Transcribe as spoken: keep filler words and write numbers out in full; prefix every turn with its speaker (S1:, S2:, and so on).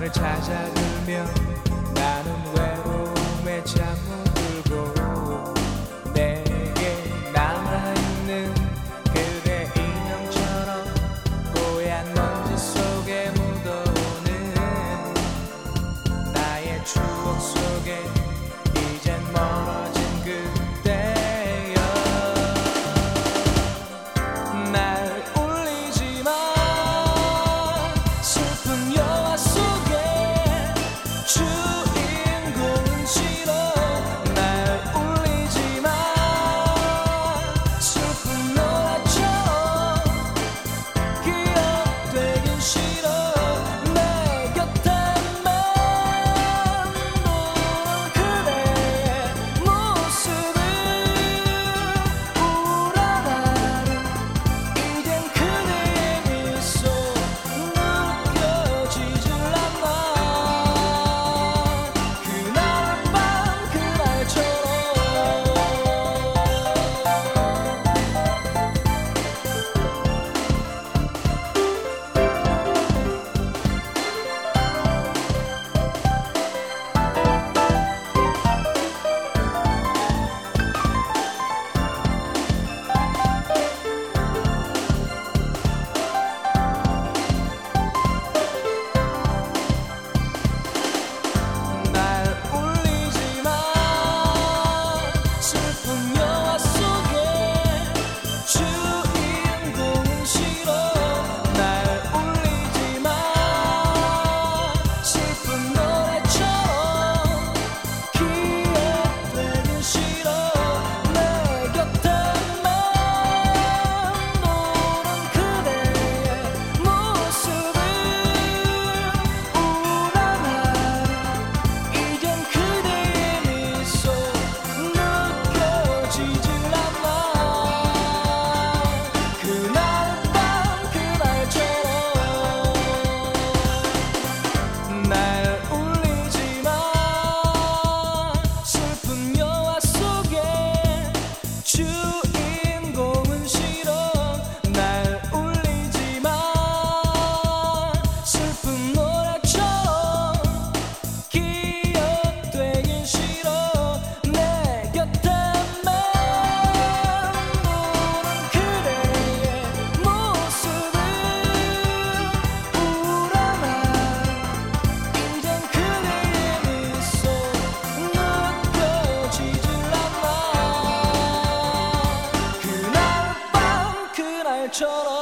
S1: 밤을 찾아들며 나는 외로움에 잠들고 내게 남아있는 그대 인형처럼 뽀얀 먼지 속에 묻어오는 나의 추억 속에 이젠 멀어진 그대여. 날 울리지마 슬픈 영화 속에 주인공은 싫어. 날 울리지마 슬픈 노래처럼 기억되긴 싫어. 내 곁에만 보는 그대의 모습을 우울하다는 이젠 그대의 미소 느껴지질 않아. 그날 밤 그날처럼 날 울리지마 슬픈 영화 속에 주인공은 싫어. 날 울리지마 슬픈 노래처럼 기억되긴 싫어. 내 곁에만 보는 그대의 모습을 우울한 하루 이젠 그대의 미소 느껴지질 않아. 그날 밤 그날처럼 날 울리지마 슬픈 영화 속에 주인공은 싫어. 날 울리지마 슬픈 노래처럼 기억되긴 싫어. 내 곁에만 보는 그대의 모습을 우울한 하루 이젠 그대의 미소 느껴지질 않아. 그날 밤 그날처럼